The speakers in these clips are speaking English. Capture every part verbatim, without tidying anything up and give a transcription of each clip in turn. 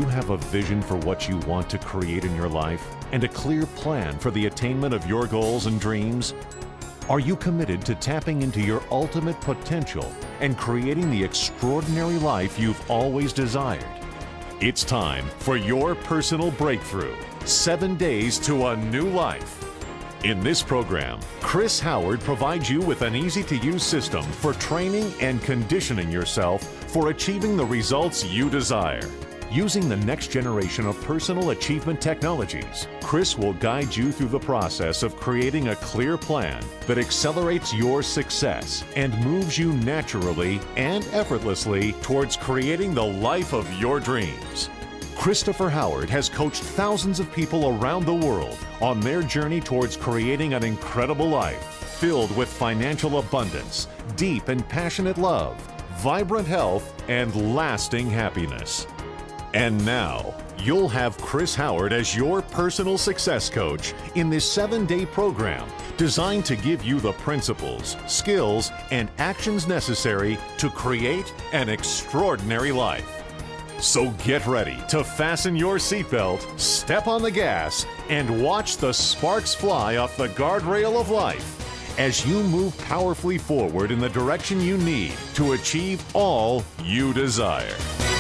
have a vision for what you want to create in your life and a clear plan for the attainment of your goals and dreams? Are you committed to tapping into your ultimate potential and creating the extraordinary life you've always desired? It's time for your personal breakthrough, seven days to a new life. In this program, Chris Howard provides you with an easy-to-use system for training and conditioning yourself for achieving the results you desire. Using the next generation of personal achievement technologies, Chris will guide you through the process of creating a clear plan that accelerates your success and moves you naturally and effortlessly towards creating the life of your dreams. Christopher Howard has coached thousands of people around the world on their journey towards creating an incredible life filled with financial abundance, deep and passionate love, vibrant health, and lasting happiness. And now, you'll have Chris Howard as your personal success coach in this seven-day program designed to give you the principles, skills, and actions necessary to create an extraordinary life. So get ready to fasten your seatbelt, step on the gas, and watch the sparks fly off the guardrail of life as you move powerfully forward in the direction you need to achieve all you desire.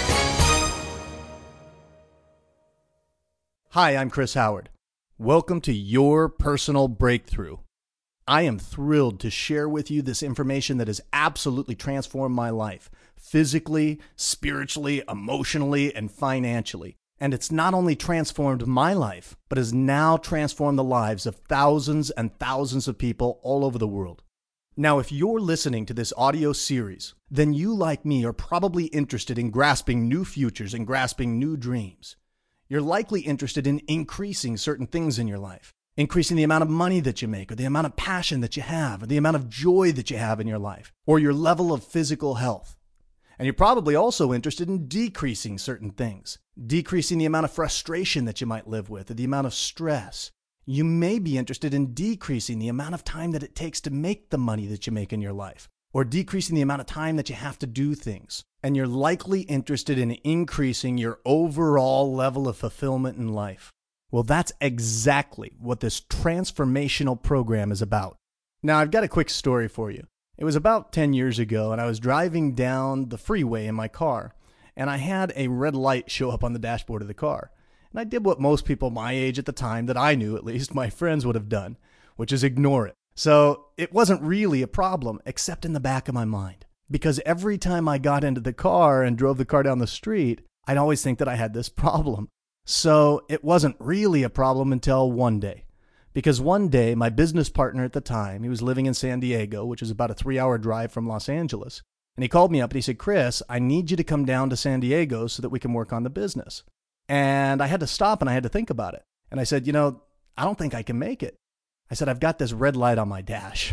Hi, I'm Chris Howard. Welcome to Your Personal Breakthrough. I am thrilled to share with you this information that has absolutely transformed my life, physically, spiritually, emotionally, and financially. And it's not only transformed my life, but has now transformed the lives of thousands and thousands of people all over the world. Now, if you're listening to this audio series, then you, like me, are probably interested in grasping new futures and grasping new dreams. You're likely interested in increasing certain things in your life, increasing the amount of money that you make, or the amount of passion that you have, or the amount of joy that you have in your life, or your level of physical health. And you're probably also interested in decreasing certain things, decreasing the amount of frustration that you might live with, or the amount of stress. You may be interested in decreasing the amount of time that it takes to make the money that you make in your life, or decreasing the amount of time that you have to do things. And you're likely interested in increasing your overall level of fulfillment in life. Well, that's exactly what this transformational program is about. Now, I've got a quick story for you. It was about ten years ago, and I was driving down the freeway in my car, and I had a red light show up on the dashboard of the car. And I did what most people my age at the time, that I knew at least, my friends would have done, which is ignore it. So it wasn't really a problem, except in the back of my mind. Because every time I got into the car and drove the car down the street, I'd always think that I had this problem. So it wasn't really a problem until one day. Because one day, my business partner at the time, he was living in San Diego, which is about a three-hour drive from Los Angeles. And he called me up and he said, "Chris, I need you to come down to San Diego so that we can work on the business." And I had to stop and I had to think about it. And I said, you know, I don't think I can make it. I said, I've got this red light on my dash.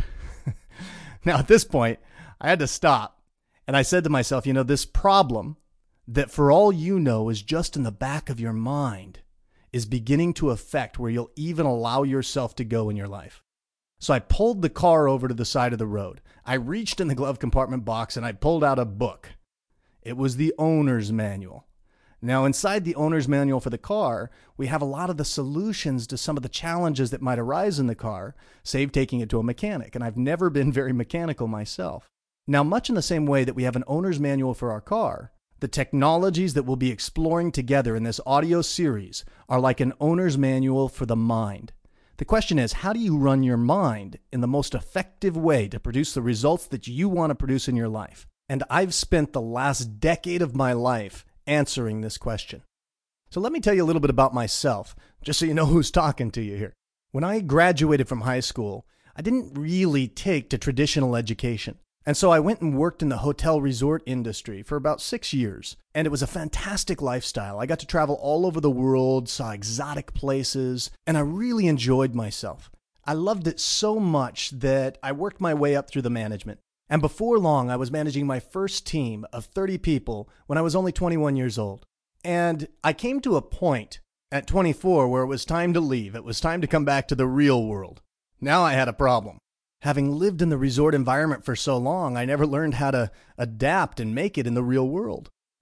Now, at this point, I had to stop. And I said to myself, you know, this problem that for all you know is just in the back of your mind is beginning to affect where you'll even allow yourself to go in your life. So I pulled the car over to the side of the road. I reached in the glove compartment box and I pulled out a book. It was the owner's manual. Now, inside the owner's manual for the car, we have a lot of the solutions to some of the challenges that might arise in the car, save taking it to a mechanic. And I've never been very mechanical myself. Now, much in the same way that we have an owner's manual for our car, the technologies that we'll be exploring together in this audio series are like an owner's manual for the mind. The question is, how do you run your mind in the most effective way to produce the results that you want to produce in your life? And I've spent the last decade of my life answering this question. So let me tell you a little bit about myself, just so you know who's talking to you here. When I graduated from high school, I didn't really take to traditional education. And so I went and worked in the hotel resort industry for about six years. And it was a fantastic lifestyle. I got to travel all over the world, saw exotic places, and I really enjoyed myself. I loved it so much that I worked my way up through the management. And before long, I was managing my first team of thirty people when I was only twenty-one years old. And I came to a point at twenty-four where it was time to leave. It was time to come back to the real world. Now I had a problem. Having lived in the resort environment for so long, I never learned how to adapt and make it in the real world.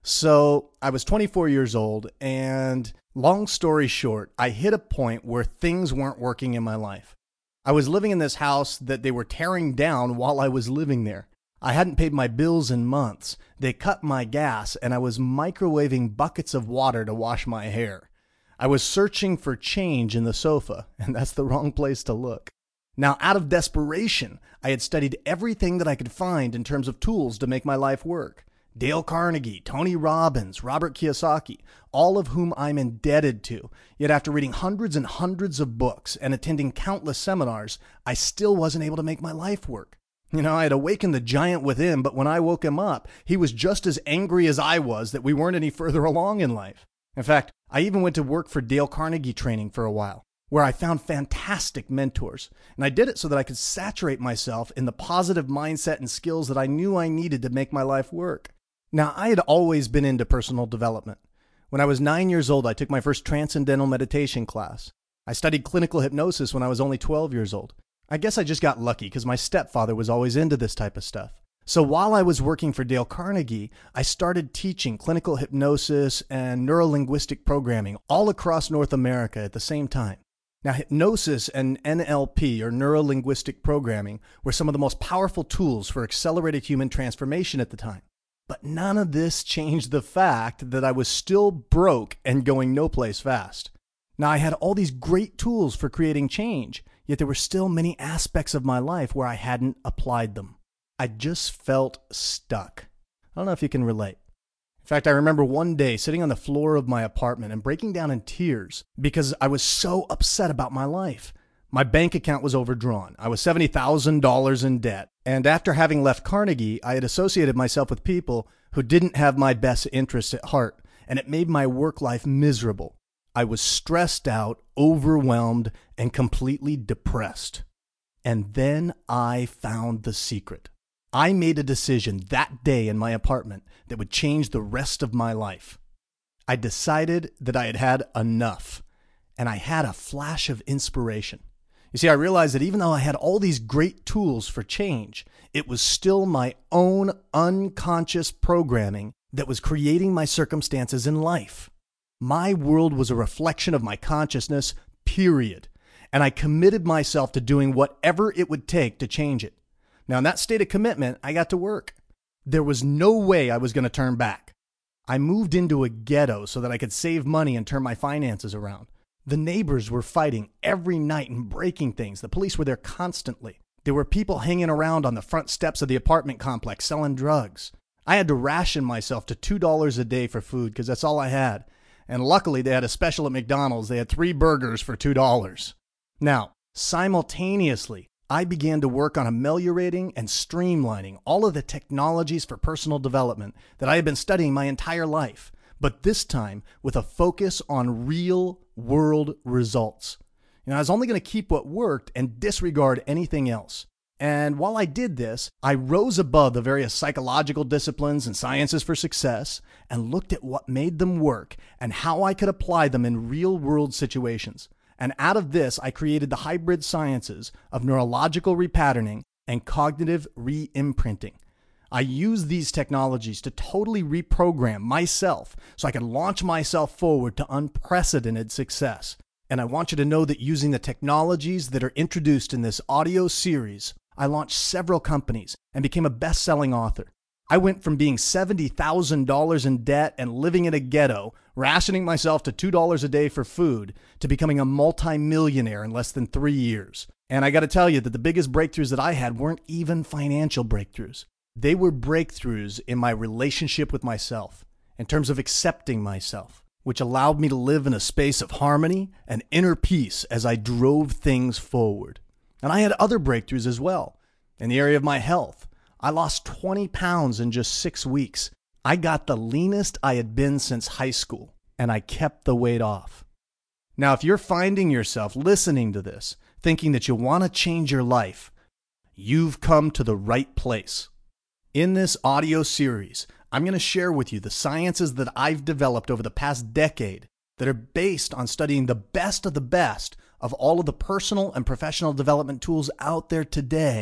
So I was twenty-four years old, and long story short, I hit a point where things weren't working in my life. I was living in this house that they were tearing down while I was living there. I hadn't paid my bills in months. They cut my gas, and I was microwaving buckets of water to wash my hair. I was searching for change in the sofa, and that's the wrong place to look. Now, out of desperation, I had studied everything that I could find in terms of tools to make my life work. Dale Carnegie, Tony Robbins, Robert Kiyosaki, all of whom I'm indebted to. Yet after reading hundreds and hundreds of books and attending countless seminars, I still wasn't able to make my life work. You know, I had awakened the giant within, but when I woke him up, he was just as angry as I was that we weren't any further along in life. In fact, I even went to work for Dale Carnegie training for a while, where I found fantastic mentors. And I did it so that I could saturate myself in the positive mindset and skills that I knew I needed to make my life work. Now, I had always been into personal development. When I was nine years old, I took my first transcendental meditation class. I studied clinical hypnosis when I was only twelve years old. I guess I just got lucky because my stepfather was always into this type of stuff. So while I was working for Dale Carnegie, I started teaching clinical hypnosis and neurolinguistic programming all across North America at the same time. Now, hypnosis and N L P, or neurolinguistic programming, were some of the most powerful tools for accelerated human transformation at the time. But none of this changed the fact that I was still broke and going no place fast. Now, I had all these great tools for creating change, yet there were still many aspects of my life where I hadn't applied them. I just felt stuck. I don't know if you can relate. In fact, I remember one day sitting on the floor of my apartment and breaking down in tears because I was so upset about my life. My bank account was overdrawn. I was seventy thousand dollars in debt. And after having left Carnegie, I had associated myself with people who didn't have my best interests at heart, and it made my work life miserable. I was stressed out, overwhelmed, and completely depressed. And then I found the secret. I made a decision that day in my apartment that would change the rest of my life. I decided that I had had enough, and I had a flash of inspiration. You see, I realized that even though I had all these great tools for change, it was still my own unconscious programming that was creating my circumstances in life. My world was a reflection of my consciousness, period. And I committed myself to doing whatever it would take to change it. Now, in that state of commitment, I got to work. There was no way I was going to turn back. I moved into a ghetto so that I could save money and turn my finances around. The neighbors were fighting every night and breaking things. The police were there constantly. There were people hanging around on the front steps of the apartment complex selling drugs. I had to ration myself to two dollars a day for food because that's all I had. And luckily, they had a special at McDonald's. They had three burgers for two dollars. Now, simultaneously, I began to work on ameliorating and streamlining all of the technologies for personal development that I had been studying my entire life, but this time with a focus on real-world results. You know, I was only going to keep what worked and disregard anything else. And while I did this, I rose above the various psychological disciplines and sciences for success and looked at what made them work and how I could apply them in real-world situations. And out of this, I created the hybrid sciences of neurological repatterning and cognitive re-imprinting. I use these technologies to totally reprogram myself so I can launch myself forward to unprecedented success. And I want you to know that using the technologies that are introduced in this audio series, I launched several companies and became a best-selling author. I went from being seventy thousand dollars in debt and living in a ghetto, rationing myself to two dollars a day for food, to becoming a multi-millionaire in less than three years. And I got to tell you that the biggest breakthroughs that I had weren't even financial breakthroughs. They were breakthroughs in my relationship with myself, in terms of accepting myself, which allowed me to live in a space of harmony and inner peace as I drove things forward. And I had other breakthroughs as well. In the area of my health, I lost twenty pounds in just six weeks. I got the leanest I had been since high school, and I kept the weight off. Now, if you're finding yourself listening to this, thinking that you want to change your life, you've come to the right place. In this audio series, I'm going to share with you the sciences that I've developed over the past decade that are based on studying the best of the best of all of the personal and professional development tools out there today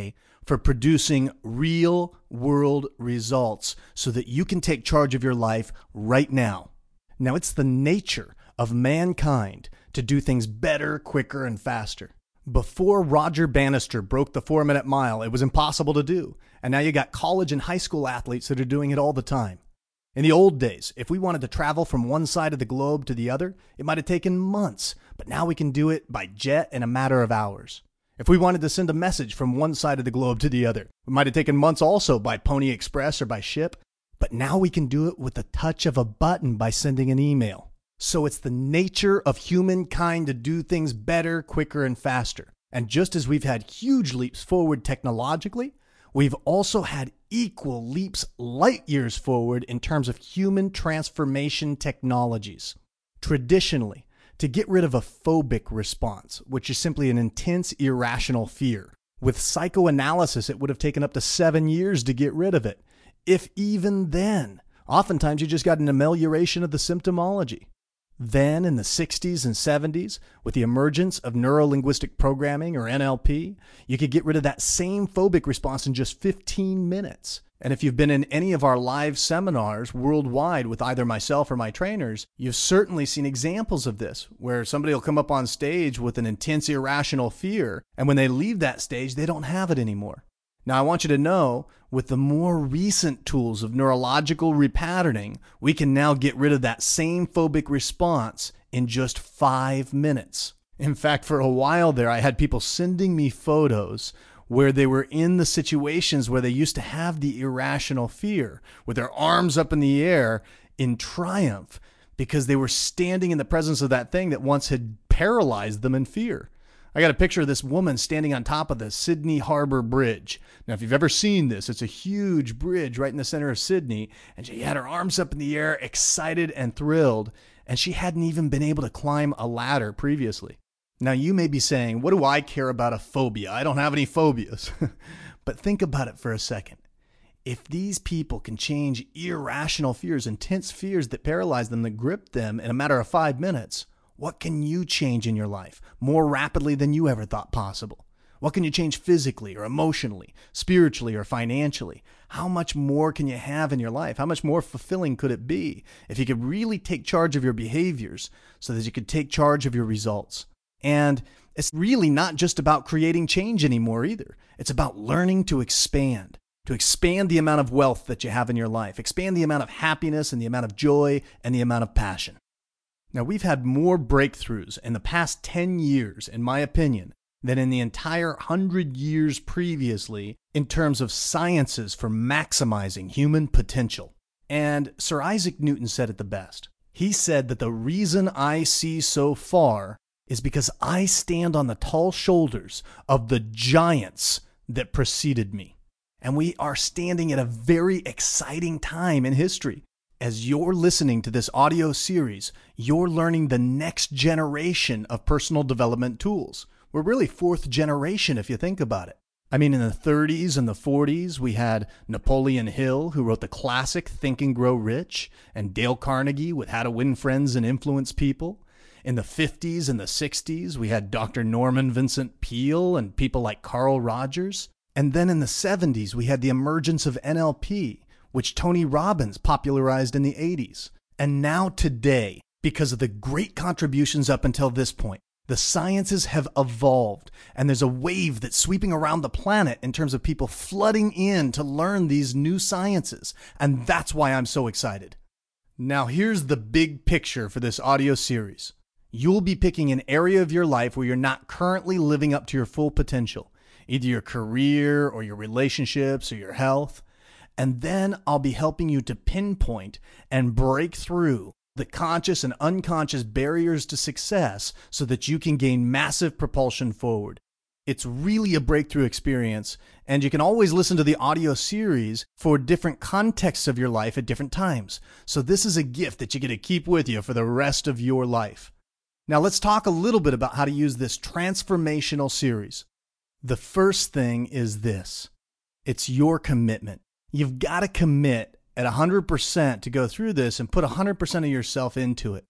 for producing real world results so that you can take charge of your life right now. Now, it's the nature of mankind to do things better, quicker, and faster. Before Roger Bannister broke the four-minute mile, it was impossible to do. And now you got college and high school athletes that are doing it all the time. In the old days, if we wanted to travel from one side of the globe to the other, it might have taken months, but now we can do it by jet in a matter of hours. If we wanted to send a message from one side of the globe to the other, it might have taken months also by Pony Express or by ship, but now we can do it with the touch of a button by sending an email. So it's the nature of humankind to do things better, quicker, and faster. And just as we've had huge leaps forward technologically, we've also had equal leaps light years forward in terms of human transformation technologies. Traditionally, to get rid of a phobic response, which is simply an intense, irrational fear, with psychoanalysis, it would have taken up to seven years to get rid of it. If even then, oftentimes you just got an amelioration of the symptomology. Then in the sixties and seventies, with the emergence of neuro-linguistic programming or N L P, you could get rid of that same phobic response in just fifteen minutes. And if you've been in any of our live seminars worldwide with either myself or my trainers, you've certainly seen examples of this, where somebody will come up on stage with an intense irrational fear, and when they leave that stage, they don't have it anymore. Now, I want you to know, with the more recent tools of neurological repatterning, we can now get rid of that same phobic response in just five minutes. In fact, for a while there, I had people sending me photos where they were in the situations where they used to have the irrational fear, with their arms up in the air in triumph, because they were standing in the presence of that thing that once had paralyzed them in fear. I got a picture of this woman standing on top of the Sydney Harbor Bridge. Now, if you've ever seen this, it's a huge bridge right in the center of Sydney, and she had her arms up in the air, excited and thrilled, and she hadn't even been able to climb a ladder previously. Now, you may be saying, what do I care about a phobia? I don't have any phobias. But think about it for a second. If these people can change irrational fears, intense fears that paralyze them, that grip them in a matter of five minutes, what can you change in your life more rapidly than you ever thought possible? What can you change physically or emotionally, spiritually or financially? How much more can you have in your life? How much more fulfilling could it be if you could really take charge of your behaviors so that you could take charge of your results? And it's really not just about creating change anymore either. It's about learning to expand, to expand the amount of wealth that you have in your life, expand the amount of happiness and the amount of joy and the amount of passion. Now, we've had more breakthroughs in the past ten years, in my opinion, than in the entire one hundred years previously in terms of sciences for maximizing human potential. And Sir Isaac Newton said it the best. He said that the reason I see so far is because I stand on the tall shoulders of the giants that preceded me. And we are standing at a very exciting time in history. As you're listening to this audio series, you're learning the next generation of personal development tools. We're really fourth generation if you think about it. I mean, in the thirties and the forties, we had Napoleon Hill, who wrote the classic Think and Grow Rich, and Dale Carnegie with How to Win Friends and Influence People. In the fifties and the sixties, we had Doctor Norman Vincent Peale and people like Carl Rogers. And then in the seventies, we had the emergence of N L P, which Tony Robbins popularized in the eighties. And now today, because of the great contributions up until this point, the sciences have evolved, and there's a wave that's sweeping around the planet in terms of people flooding in to learn these new sciences. And that's why I'm so excited. Now, here's the big picture for this audio series. You'll be picking an area of your life where you're not currently living up to your full potential, either your career or your relationships or your health. And then I'll be helping you to pinpoint and break through the conscious and unconscious barriers to success so that you can gain massive propulsion forward. It's really a breakthrough experience, and you can always listen to the audio series for different contexts of your life at different times. So this is a gift that you get to keep with you for the rest of your life. Now let's talk a little bit about how to use this transformational series. The first thing is this. It's your commitment. You've got to commit at one hundred percent to go through this and put one hundred percent of yourself into it.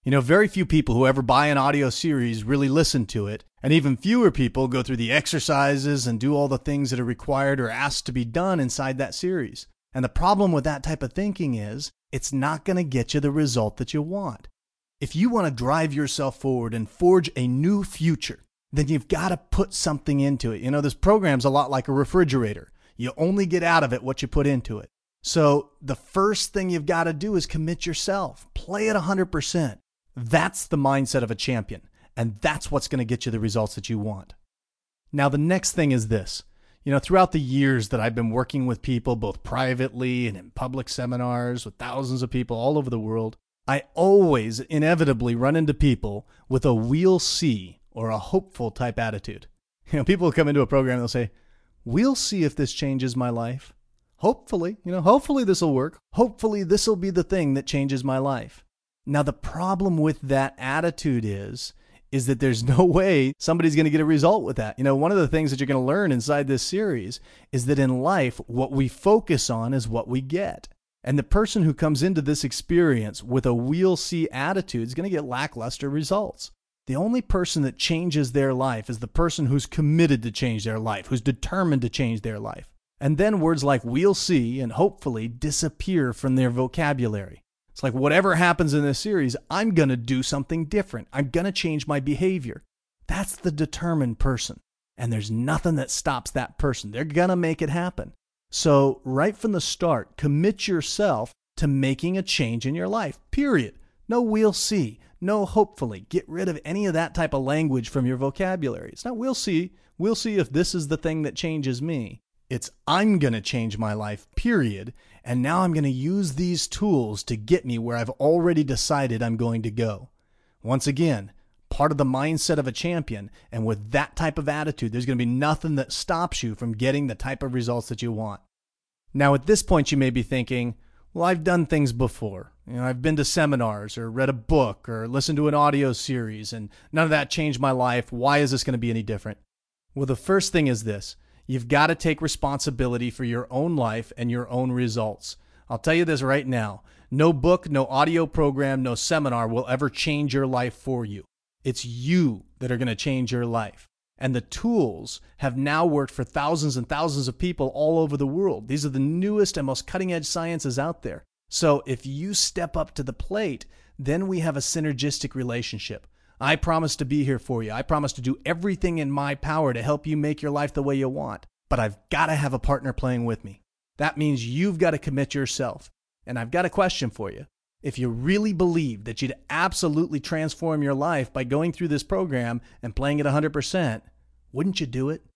You know, very few people who ever buy an audio series really listen to it, and even fewer people go through the exercises and do all the things that are required or asked to be done inside that series. And the problem with that type of thinking is it's not going to get you the result that you want. If you want to drive yourself forward and forge a new future, then you've got to put something into it. You know, this program's a lot like a refrigerator. You only get out of it what you put into it. So the first thing you've got to do is commit yourself. Play it one hundred percent. That's the mindset of a champion, and that's what's going to get you the results that you want. Now, the next thing is this. You know, throughout the years that I've been working with people, both privately and in public seminars with thousands of people all over the world, I always inevitably run into people with a we'll see or a hopeful type attitude. You know, people will come into a program and they'll say, we'll see if this changes my life. Hopefully, you know, hopefully this will work. Hopefully this will be the thing that changes my life. Now, the problem with that attitude is, is that there's no way somebody's going to get a result with that. You know, one of the things that you're going to learn inside this series is that in life, what we focus on is what we get. And the person who comes into this experience with a we'll see attitude is going to get lackluster results. The only person that changes their life is the person who's committed to change their life, who's determined to change their life. And then words like we'll see and hopefully disappear from their vocabulary. It's like whatever happens in this series, I'm going to do something different. I'm going to change my behavior. That's the determined person. And there's nothing that stops that person. They're going to make it happen. So right from the start, commit yourself to making a change in your life, period. No we'll see, no hopefully. Get rid of any of that type of language from your vocabulary. It's not we'll see. We'll see if this is the thing that changes me. It's I'm going to change my life, period. And now I'm going to use these tools to get me where I've already decided I'm going to go. Once again, part of the mindset of a champion. And with that type of attitude, there's going to be nothing that stops you from getting the type of results that you want. Now, at this point, you may be thinking, well, I've done things before. You know, I've been to seminars or read a book or listened to an audio series, and none of that changed my life. Why is this going to be any different? Well, the first thing is this. You've got to take responsibility for your own life and your own results. I'll tell you this right now. No book, no audio program, no seminar will ever change your life for you. It's you that are going to change your life. And the tools have now worked for thousands and thousands of people all over the world. These are the newest and most cutting-edge sciences out there. So if you step up to the plate, then we have a synergistic relationship. I promise to be here for you. I promise to do everything in my power to help you make your life the way you want. But I've got to have a partner playing with me. That means you've got to commit yourself. And I've got a question for you. If you really believe that you'd absolutely transform your life by going through this program and playing it one hundred percent, wouldn't you do it?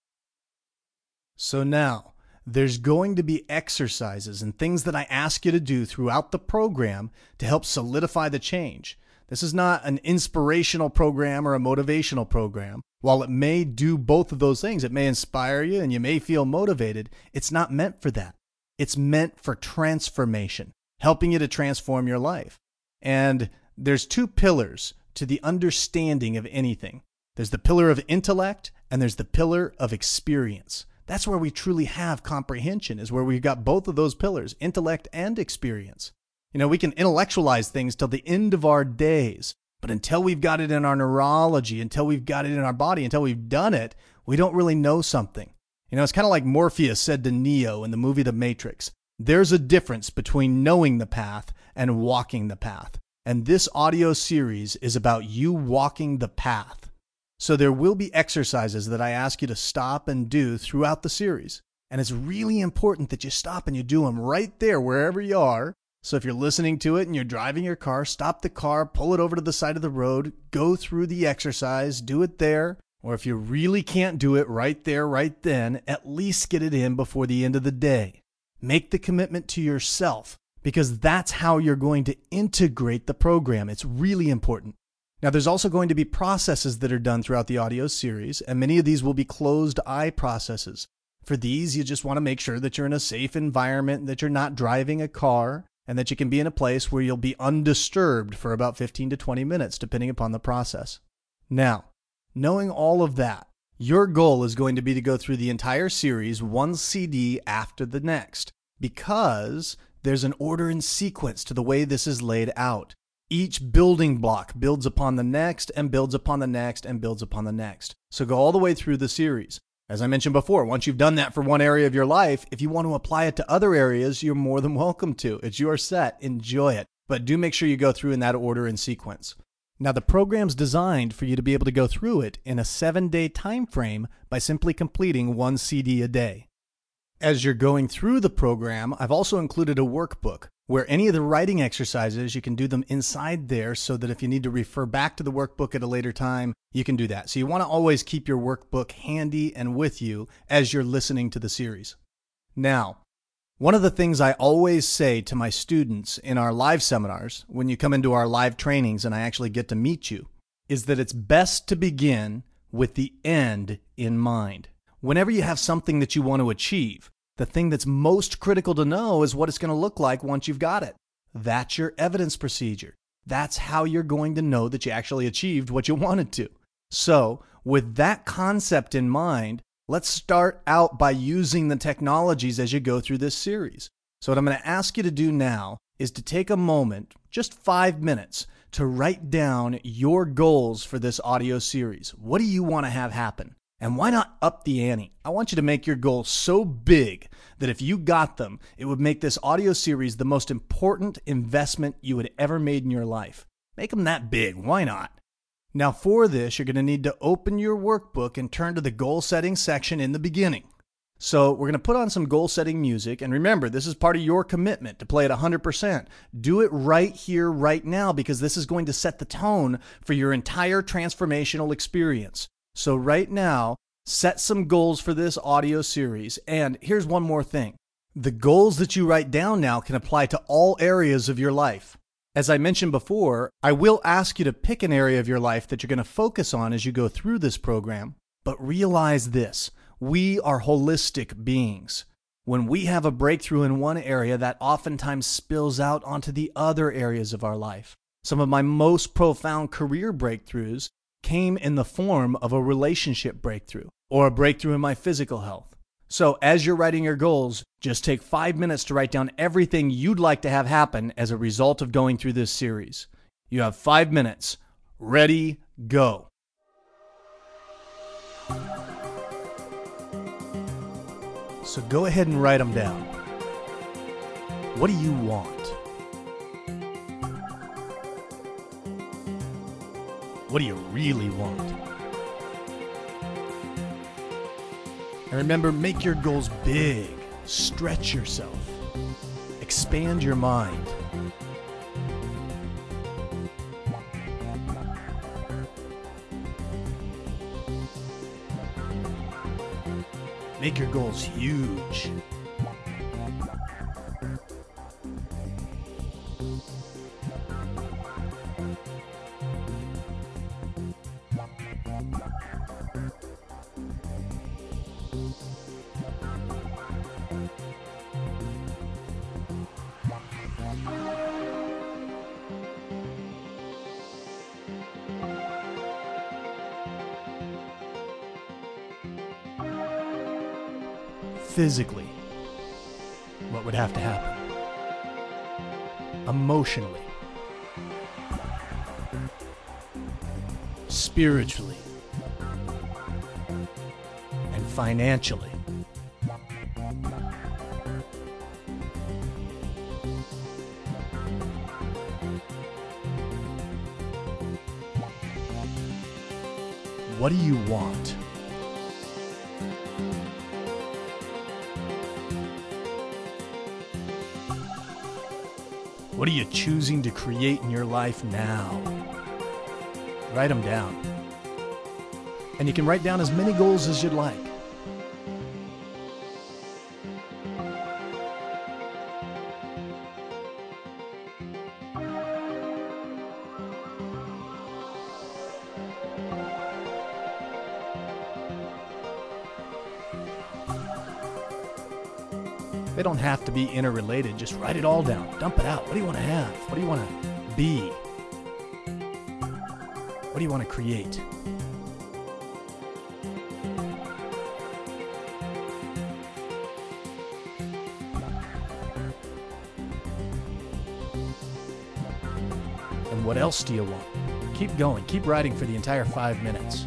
So now, there's going to be exercises and things that I ask you to do throughout the program to help solidify the change. This is not an inspirational program or a motivational program. While it may do both of those things, it may inspire you and you may feel motivated, it's not meant for that. It's meant for transformation, helping you to transform your life. And there's two pillars to the understanding of anything. There's the pillar of intellect and there's the pillar of experience. That's where we truly have comprehension, is where we've got both of those pillars, intellect and experience. You know, we can intellectualize things till the end of our days, but until we've got it in our neurology, until we've got it in our body, until we've done it, we don't really know something. You know, it's kind of like Morpheus said to Neo in the movie The Matrix. There's a difference between knowing the path and walking the path. And this audio series is about you walking the path. So there will be exercises that I ask you to stop and do throughout the series. And it's really important that you stop and you do them right there, wherever you are. So if you're listening to it and you're driving your car, stop the car, pull it over to the side of the road, go through the exercise, do it there. Or if you really can't do it right there, right then, at least get it in before the end of the day. Make the commitment to yourself, because that's how you're going to integrate the program. It's really important. Now, there's also going to be processes that are done throughout the audio series, and many of these will be closed eye processes. For these, you just want to make sure that you're in a safe environment, that you're not driving a car, and that you can be in a place where you'll be undisturbed for about fifteen to twenty minutes, depending upon the process. Now, knowing all of that, your goal is going to be to go through the entire series, one C D after the next, because there's an order and sequence to the way this is laid out. Each building block builds upon the next and builds upon the next and builds upon the next. So go all the way through the series. As I mentioned before, once you've done that for one area of your life, if you want to apply it to other areas, you're more than welcome to. It's your set. Enjoy it. But do make sure you go through in that order and sequence. Now, the program's designed for you to be able to go through it in a seven-day time frame by simply completing one C D a day. As you're going through the program, I've also included a workbook where any of the writing exercises, you can do them inside there so that if you need to refer back to the workbook at a later time, you can do that. So you want to always keep your workbook handy and with you as you're listening to the series. Now, one of the things I always say to my students in our live seminars, when you come into our live trainings and I actually get to meet you, is that it's best to begin with the end in mind. Whenever you have something that you want to achieve, the thing that's most critical to know is what it's going to look like once you've got it. That's your evidence procedure. That's how you're going to know that you actually achieved what you wanted to. So, with that concept in mind, let's start out by using the technologies as you go through this series. So what I'm going to ask you to do now is to take a moment, just five minutes, to write down your goals for this audio series. What do you want to have happen? And why not up the ante? I want you to make your goals so big that if you got them, it would make this audio series the most important investment you had ever made in your life. Make them that big. Why not? Now for this, you're going to need to open your workbook and turn to the goal setting section in the beginning. So we're going to put on some goal setting music. And remember, this is part of your commitment to play at one hundred percent. Do it right here, right now, because this is going to set the tone for your entire transformational experience. So right now, set some goals for this audio series. And here's one more thing. The goals that you write down now can apply to all areas of your life. As I mentioned before, I will ask you to pick an area of your life that you're going to focus on as you go through this program. But realize this, we are holistic beings. When we have a breakthrough in one area, that oftentimes spills out onto the other areas of our life. Some of my most profound career breakthroughs came in the form of a relationship breakthrough or a breakthrough in my physical health. So as you're writing your goals, just take five minutes to write down everything you'd like to have happen as a result of going through this series. You have five minutes. Ready, go. So go ahead and write them down. What do you want? What do you really want? And remember, make your goals big. Stretch yourself. Expand your mind. Make your goals huge. Physically, what would have to happen? Emotionally, spiritually, and financially. What do you want? What are you choosing to create in your life now? Write them down. And you can write down as many goals as you'd like. They don't have to be interrelated. Just write it all down. Dump it out. What do you want to have? What do you want to be? What do you want to create? And And what else do you want? Keep going. Keep riding for the entire five minutes.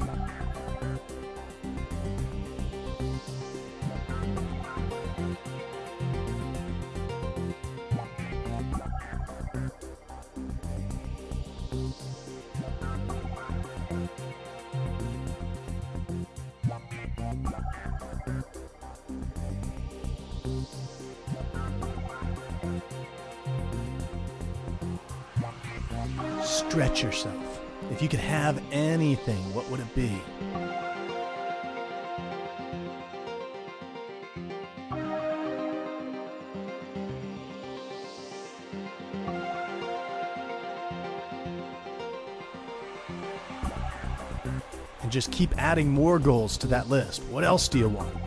Stretch yourself. If you could have anything, what would it be? And just keep adding more goals to that list. What else do you want?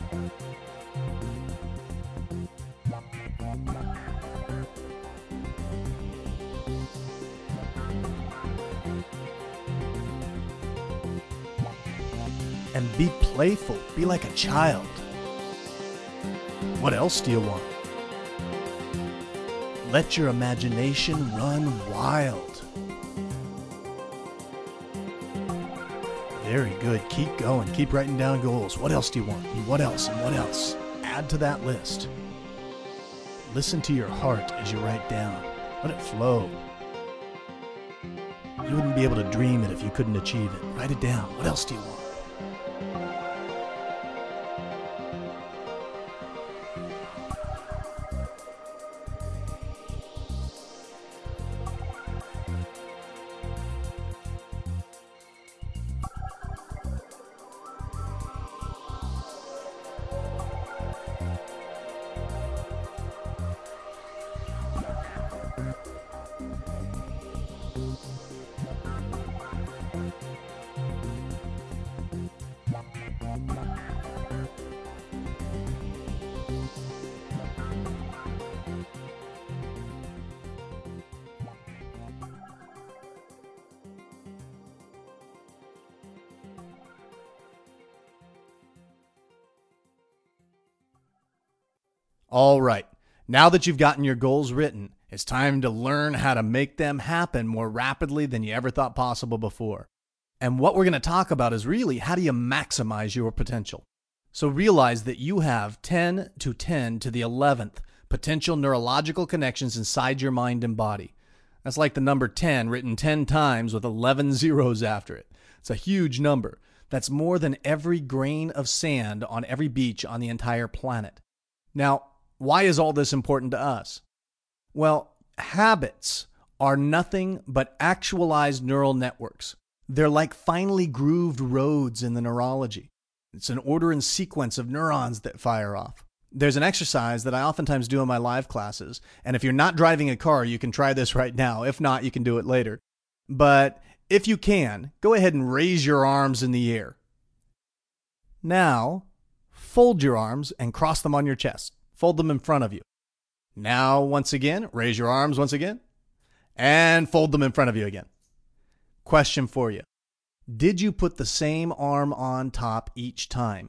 And be playful. Be like a child. What else do you want? Let your imagination run wild. Very good. Keep going. Keep writing down goals. What else do you want? And what else? And what else? Add to that list. Listen to your heart as you write down. Let it flow. You wouldn't be able to dream it if you couldn't achieve it. Write it down. What else do you want? All right, now that you've gotten your goals written, it's time to learn how to make them happen more rapidly than you ever thought possible before. And what we're going to talk about is really how do you maximize your potential. So realize that you have ten to ten to the eleventh potential neurological connections inside your mind and body. That's like the number ten written ten times with eleven zeros after it. It's a huge number. That's more than every grain of sand on every beach on the entire planet. Now, why is all this important to us? Well, habits are nothing but actualized neural networks. They're like finely grooved roads in the neurology. It's an order and sequence of neurons that fire off. There's an exercise that I oftentimes do in my live classes, and if you're not driving a car, you can try this right now. If not, you can do it later. But if you can, go ahead and raise your arms in the air. Now, fold your arms and cross them on your chest. Fold them in front of you. Now, once again, raise your arms once again and fold them in front of you again. Question for you. Did you put the same arm on top each time?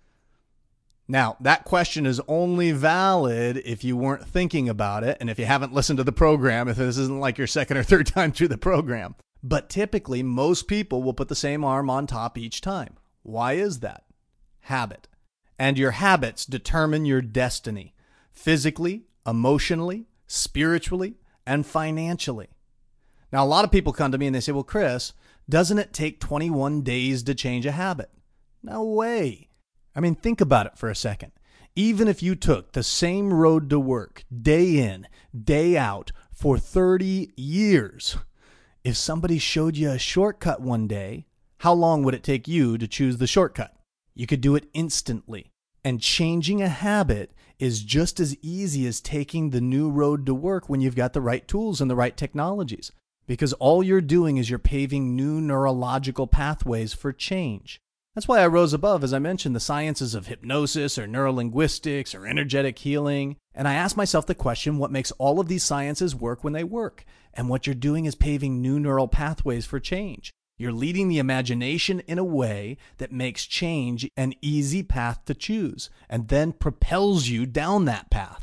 Now, that question is only valid if you weren't thinking about it and if you haven't listened to the program, if this isn't like your second or third time through the program. But typically, most people will put the same arm on top each time. Why is that? Habit. And your habits determine your destiny, physically, emotionally, spiritually, and financially. Now, a lot of people come to me and they say, well, Chris, doesn't it take twenty-one days to change a habit? No way. I mean, think about it for a second. Even if you took the same road to work, day in, day out, for thirty years, if somebody showed you a shortcut one day, how long would it take you to choose the shortcut? You could do it instantly. And changing a habit is just as easy as taking the new road to work when you've got the right tools and the right technologies. Because all you're doing is you're paving new neurological pathways for change. That's why I rose above, as I mentioned, the sciences of hypnosis or neurolinguistics or energetic healing. And I asked myself the question, what makes all of these sciences work when they work? And what you're doing is paving new neural pathways for change. You're leading the imagination in a way that makes change an easy path to choose and then propels you down that path.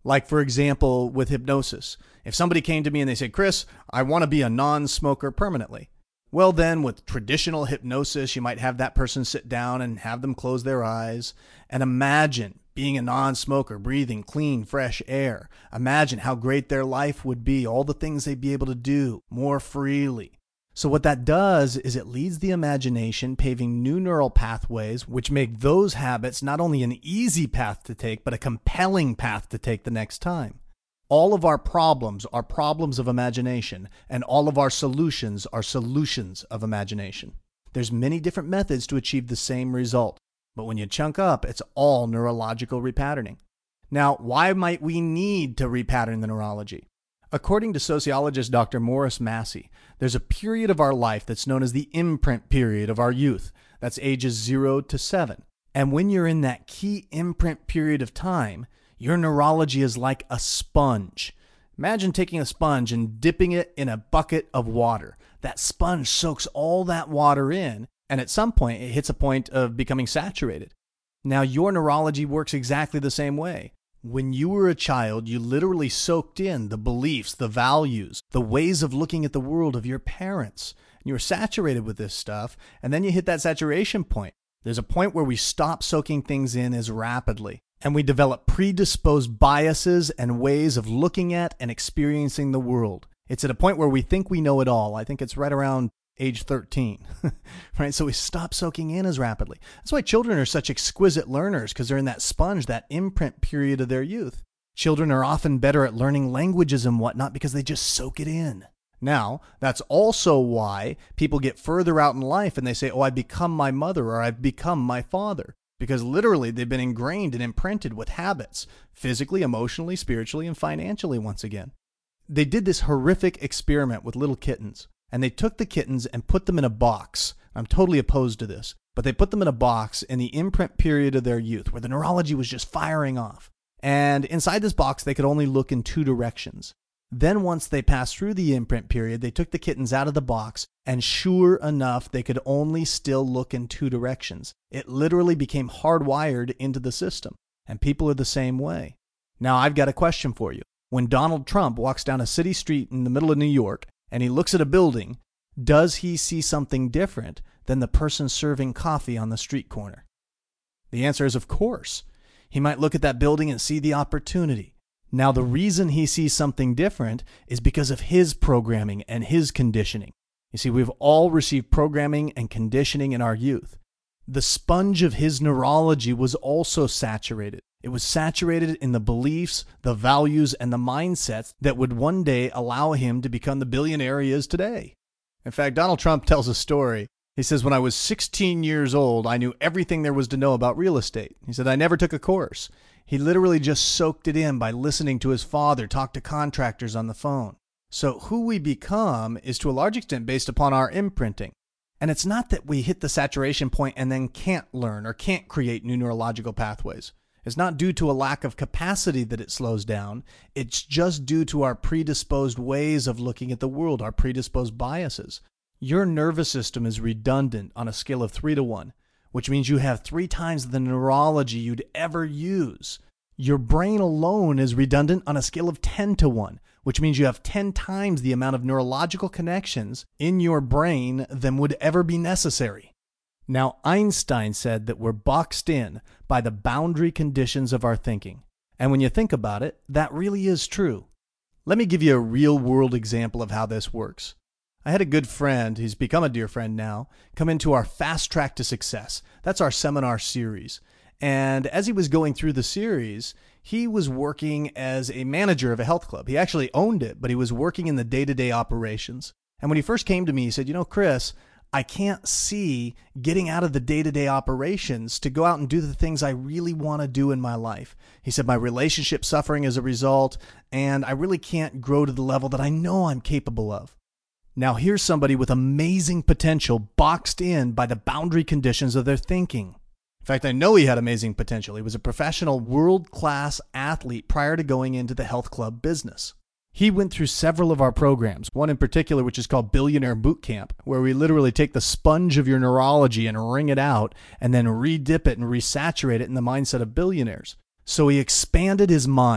Like, for example, with hypnosis. If somebody came to me and they said, Chris, I want to be a non-smoker permanently. Well, then with traditional hypnosis, you might have that person sit down and have them close their eyes and imagine being a non-smoker, breathing clean, fresh air. Imagine how great their life would be, all the things they'd be able to do more freely. So what that does is it leads the imagination, paving new neural pathways, which make those habits not only an easy path to take, but a compelling path to take the next time. All of our problems are problems of imagination, and all of our solutions are solutions of imagination. There's many different methods to achieve the same result, but when you chunk up, it's all neurological repatterning. Now, why might we need to repattern the neurology? According to sociologist Doctor Morris Massey, there's a period of our life that's known as the imprint period of our youth. That's ages zero to seven. And when you're in that key imprint period of time, your neurology is like a sponge. Imagine taking a sponge and dipping it in a bucket of water. That sponge soaks all that water in, and at some point, it hits a point of becoming saturated. Now, your neurology works exactly the same way. When you were a child, you literally soaked in the beliefs, the values, the ways of looking at the world of your parents. And you were saturated with this stuff, and then you hit that saturation point. There's a point where we stop soaking things in as rapidly, and we develop predisposed biases and ways of looking at and experiencing the world. It's at a point where we think we know it all. I think it's right around age thirteen, right? So we stop soaking in as rapidly. That's why children are such exquisite learners, because they're in that sponge, that imprint period of their youth. Children are often better at learning languages and whatnot because they just soak it in. Now, that's also why people get further out in life and they say, oh, I've become my mother or I've become my father. Because literally they've been ingrained and imprinted with habits, physically, emotionally, spiritually, and financially once again. They did this horrific experiment with little kittens. And they took the kittens and put them in a box. I'm totally opposed to this, but they put them in a box in the imprint period of their youth where the neurology was just firing off. And inside this box, they could only look in two directions. Then once they passed through the imprint period, they took the kittens out of the box, and sure enough, they could only still look in two directions. It literally became hardwired into the system, and people are the same way. Now, I've got a question for you. When Donald Trump walks down a city street in the middle of New York, and he looks at a building, does he see something different than the person serving coffee on the street corner? The answer is, of course. He might look at that building and see the opportunity. Now, the reason he sees something different is because of his programming and his conditioning. You see, we've all received programming and conditioning in our youth. The sponge of his neurology was also saturated. It was saturated in the beliefs, the values, and the mindsets that would one day allow him to become the billionaire he is today. In fact, Donald Trump tells a story. He says, when I was sixteen years old, I knew everything there was to know about real estate. He said, I never took a course. He literally just soaked it in by listening to his father talk to contractors on the phone. So who we become is to a large extent based upon our imprinting. And it's not that we hit the saturation point and then can't learn or can't create new neurological pathways. It's not due to a lack of capacity that it slows down. It's just due to our predisposed ways of looking at the world, our predisposed biases. Your nervous system is redundant on a scale of three to one, which means you have three times the neurology you'd ever use. Your brain alone is redundant on a scale of ten to one, which means you have ten times the amount of neurological connections in your brain than would ever be necessary. Now, Einstein said that we're boxed in by the boundary conditions of our thinking. And when you think about it, that really is true. Let me give you a real-world example of how this works. I had a good friend, he's become a dear friend now, come into our Fast Track to Success. That's our seminar series. And as he was going through the series, he was working as a manager of a health club. He actually owned it, but he was working in the day-to-day operations. And when he first came to me, he said, you know, Chris, I can't see getting out of the day-to-day operations to go out and do the things I really want to do in my life. He said, my relationship's suffering as a result, and I really can't grow to the level that I know I'm capable of. Now, here's somebody with amazing potential boxed in by the boundary conditions of their thinking. In fact, I know he had amazing potential. He was a professional world-class athlete prior to going into the health club business. He went through several of our programs, one in particular which is called Billionaire Boot Camp, where we literally take the sponge of your neurology and wring it out and then re-dip it and resaturate it in the mindset of billionaires. So he expanded his mind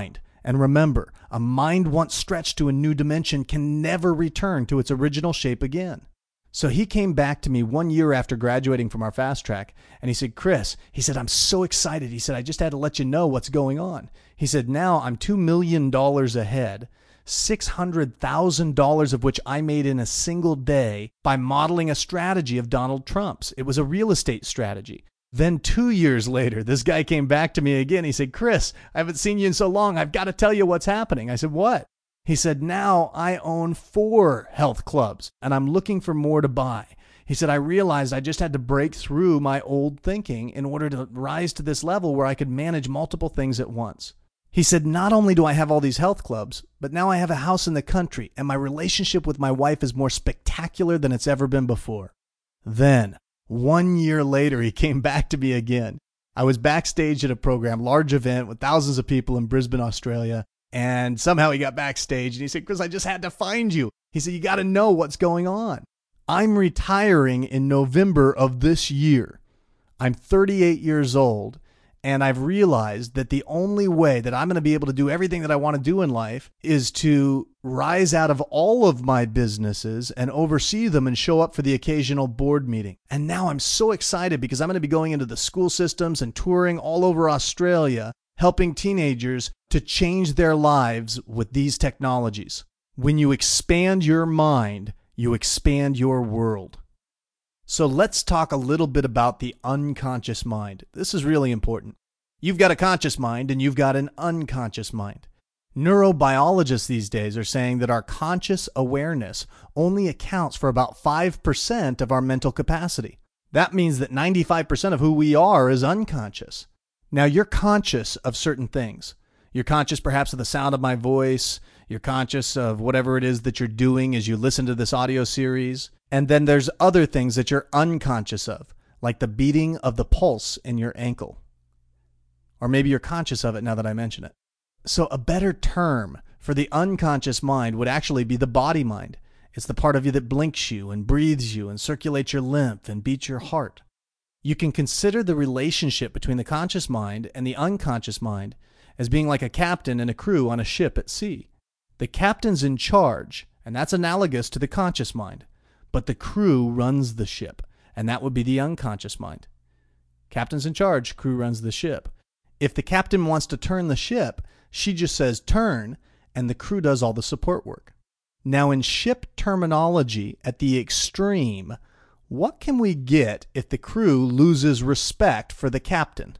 And remember, a mind once stretched to a new dimension can never return to its original shape again. So he came back to me one year after graduating from our fast track, and he said, Chris, he said, I'm so excited. He said, I just had to let you know what's going on. He said, now I'm two million dollars ahead, six hundred thousand dollars of which I made in a single day by modeling a strategy of Donald Trump's. It was a real estate strategy. Then two years later, this guy came back to me again. He said, Chris, I haven't seen you in so long. I've got to tell you what's happening. I said, what? He said, now I own four health clubs and I'm looking for more to buy. He said, I realized I just had to break through my old thinking in order to rise to this level where I could manage multiple things at once. He said, not only do I have all these health clubs, but now I have a house in the country and my relationship with my wife is more spectacular than it's ever been before. Then, one year later, he came back to me again. I was backstage at a program, large event with thousands of people in Brisbane, Australia. And somehow he got backstage and he said, Chris, I just had to find you. He said, you got to know what's going on. I'm retiring in November of this year. I'm thirty-eight years old. And I've realized that the only way that I'm going to be able to do everything that I want to do in life is to rise out of all of my businesses and oversee them and show up for the occasional board meeting. And now I'm so excited because I'm going to be going into the school systems and touring all over Australia, helping teenagers to change their lives with these technologies. When you expand your mind, you expand your world. So let's talk a little bit about the unconscious mind. This is really important. You've got a conscious mind and you've got an unconscious mind. Neurobiologists these days are saying that our conscious awareness only accounts for about five percent of our mental capacity. That means that ninety-five percent of who we are is unconscious. Now, you're conscious of certain things. You're conscious perhaps of the sound of my voice. You're conscious of whatever it is that you're doing as you listen to this audio series. And then there's other things that you're unconscious of, like the beating of the pulse in your ankle. Or maybe you're conscious of it now that I mention it. So a better term for the unconscious mind would actually be the body mind. It's the part of you that blinks you and breathes you and circulates your lymph and beats your heart. You can consider the relationship between the conscious mind and the unconscious mind as being like a captain and a crew on a ship at sea. The captain's in charge, and that's analogous to the conscious mind. But the crew runs the ship, and that would be the unconscious mind. Captain's in charge, crew runs the ship. If the captain wants to turn the ship, she just says turn, and the crew does all the support work. Now, in ship terminology, at the extreme, what can we get if the crew loses respect for the captain?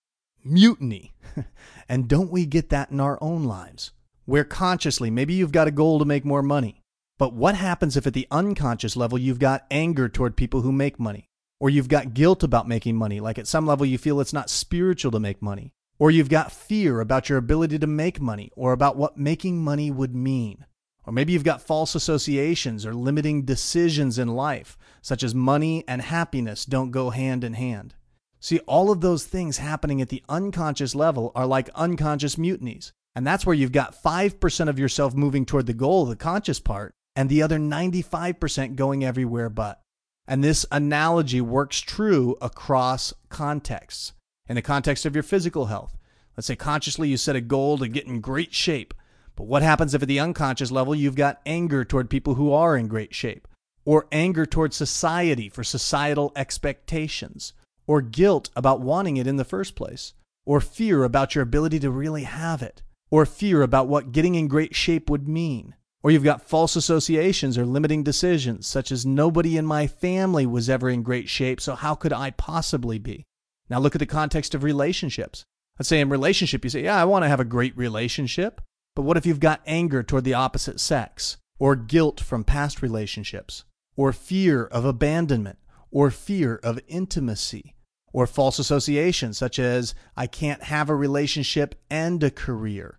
Mutiny. And don't we get that in our own lives? Where consciously, maybe you've got a goal to make more money. But what happens if at the unconscious level you've got anger toward people who make money? Or you've got guilt about making money, like at some level you feel it's not spiritual to make money. Or you've got fear about your ability to make money, or about what making money would mean. Or maybe you've got false associations or limiting decisions in life, such as money and happiness don't go hand in hand. See, all of those things happening at the unconscious level are like unconscious mutinies. And that's where you've got five percent of yourself moving toward the goal, the conscious part, and the other ninety-five percent going everywhere but. And this analogy works true across contexts. In the context of your physical health, let's say consciously you set a goal to get in great shape. But what happens if at the unconscious level you've got anger toward people who are in great shape? Or anger toward society for societal expectations? Or guilt about wanting it in the first place? Or fear about your ability to really have it? Or fear about what getting in great shape would mean? Or you've got false associations or limiting decisions, such as nobody in my family was ever in great shape, so how could I possibly be? Now look at the context of relationships. Let's say in relationship you say, yeah, I want to have a great relationship. But what if you've got anger toward the opposite sex? Or guilt from past relationships? Or fear of abandonment? Or fear of intimacy? Or false associations such as, I can't have a relationship and a career.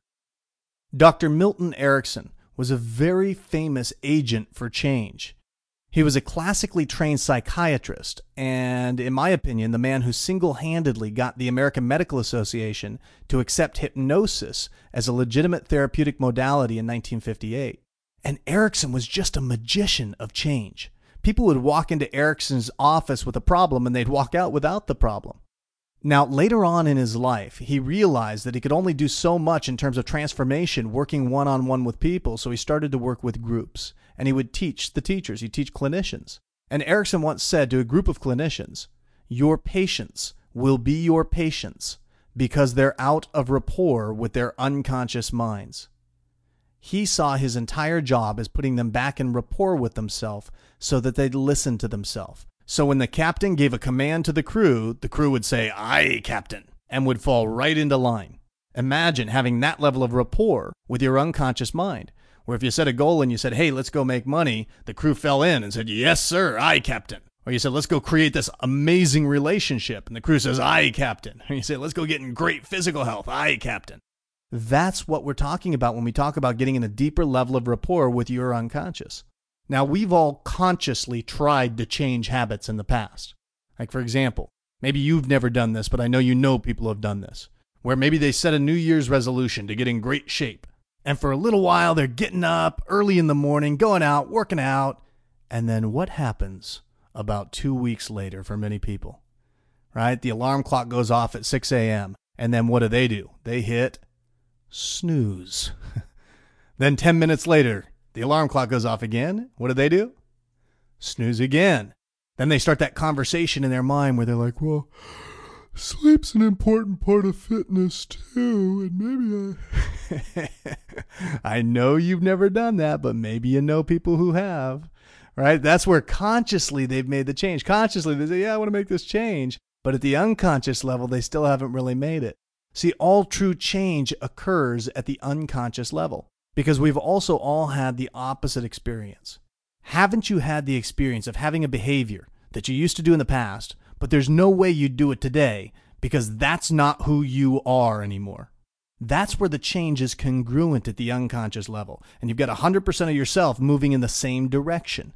Doctor Milton Erickson was a very famous agent for change. He was a classically trained psychiatrist, and in my opinion, the man who single-handedly got the American Medical Association to accept hypnosis as a legitimate therapeutic modality in nineteen fifty-eight. And Erickson was just a magician of change. People would walk into Erickson's office with a problem and they'd walk out without the problem. Now, later on in his life, he realized that he could only do so much in terms of transformation working one-on-one with people, so he started to work with groups. And he would teach the teachers, he'd teach clinicians. And Erickson once said to a group of clinicians, "Your patients will be your patients because they're out of rapport with their unconscious minds." He saw his entire job as putting them back in rapport with themselves so that they'd listen to themselves. So when the captain gave a command to the crew, the crew would say, "Aye, Captain," and would fall right into line. Imagine having that level of rapport with your unconscious mind, where if you set a goal and you said, "Hey, let's go make money," the crew fell in and said, "Yes, sir, aye, Captain." Or you said, "Let's go create this amazing relationship," and the crew says, "Aye, Captain." Or you say, "Let's go get in great physical health," "Aye, Captain." That's what we're talking about when we talk about getting in a deeper level of rapport with your unconscious. Now, we've all consciously tried to change habits in the past. Like, for example, maybe you've never done this, but I know you know people who have done this, where maybe they set a New Year's resolution to get in great shape. And for a little while, they're getting up early in the morning, going out, working out. And then what happens about two weeks later for many people, right? The alarm clock goes off at six a.m. And then what do they do? They hit snooze. Then ten minutes later, the alarm clock goes off again. What do they do? Snooze again. Then they start that conversation in their mind where they're like, "Well, sleep's an important part of fitness too, and maybe I..." I know you've never done that, but maybe you know people who have, right? That's where consciously they've made the change. Consciously, they say, "Yeah, I want to make this change." But at the unconscious level, they still haven't really made it. See, all true change occurs at the unconscious level, because we've also all had the opposite experience. Haven't you had the experience of having a behavior that you used to do in the past, but there's no way you'd do it today because that's not who you are anymore? That's where the change is congruent at the unconscious level, and you've got one hundred percent of yourself moving in the same direction.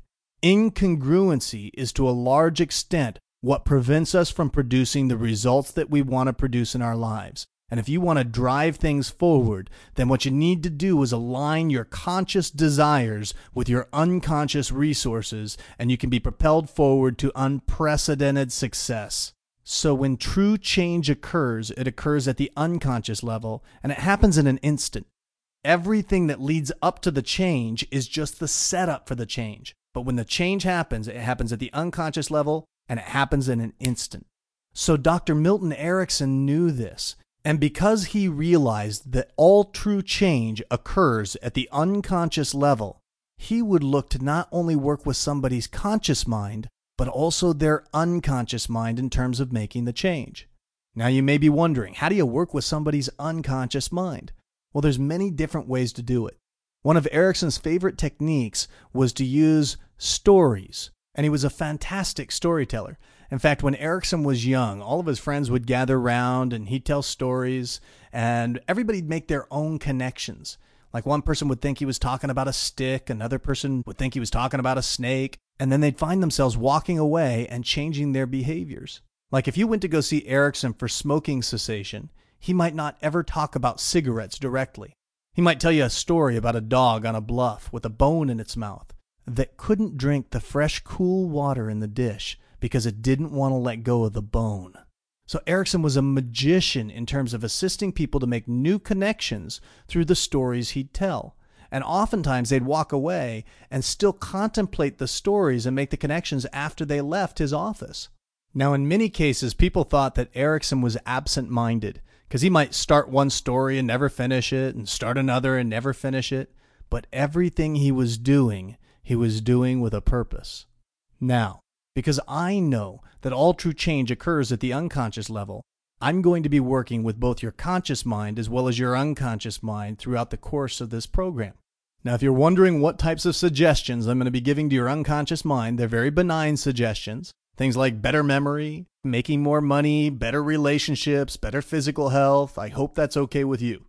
Incongruency is to a large extent what prevents us from producing the results that we want to produce in our lives. And if you want to drive things forward, then what you need to do is align your conscious desires with your unconscious resources, and you can be propelled forward to unprecedented success. So when true change occurs, it occurs at the unconscious level, and it happens in an instant. Everything that leads up to the change is just the setup for the change. But when the change happens, it happens at the unconscious level, and it happens in an instant. So Doctor Milton Erickson knew this. And because he realized that all true change occurs at the unconscious level, he would look to not only work with somebody's conscious mind, but also their unconscious mind in terms of making the change. Now you may be wondering, how do you work with somebody's unconscious mind? Well, there's many different ways to do it. One of Erickson's favorite techniques was to use stories, and he was a fantastic storyteller. In fact, when Erickson was young, all of his friends would gather around and he'd tell stories, and everybody'd make their own connections. Like one person would think he was talking about a stick, another person would think he was talking about a snake, and then they'd find themselves walking away and changing their behaviors. Like if you went to go see Erickson for smoking cessation, he might not ever talk about cigarettes directly. He might tell you a story about a dog on a bluff with a bone in its mouth that couldn't drink the fresh, cool water in the dish because it didn't want to let go of the bone. So Erickson was a magician in terms of assisting people to make new connections through the stories he'd tell. And oftentimes they'd walk away and still contemplate the stories and make the connections after they left his office. Now, in many cases, people thought that Erickson was absent-minded because he might start one story and never finish it and start another and never finish it. But everything he was doing, he was doing with a purpose. Now, because I know that all true change occurs at the unconscious level, I'm going to be working with both your conscious mind as well as your unconscious mind throughout the course of this program. Now, if you're wondering what types of suggestions I'm going to be giving to your unconscious mind, they're very benign suggestions. Things like better memory, making more money, better relationships, better physical health. I hope that's okay with you.